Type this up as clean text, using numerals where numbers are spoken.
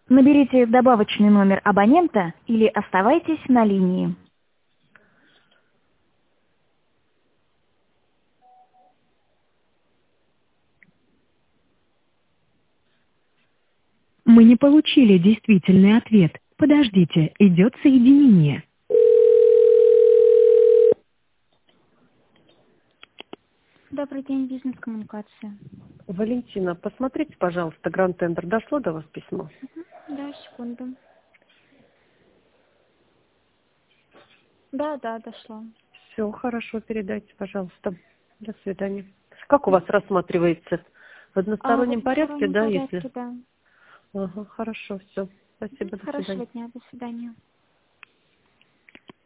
Наберите добавочный номер абонента или оставайтесь на линии. Мы не получили действительный ответ. Подождите, идет соединение. Добрый день, бизнес-коммуникация. Валентина, посмотрите, пожалуйста, Гранд Тендер. Дошло до вас письмо? Да, секунду. Да, дошло. Все, хорошо, передайте, пожалуйста. До свидания. Как у вас рассматривается? В одностороннем порядке, да, если? Да. Ага, хорошо, все. Спасибо, до свидания. Хорошего дня, до свидания.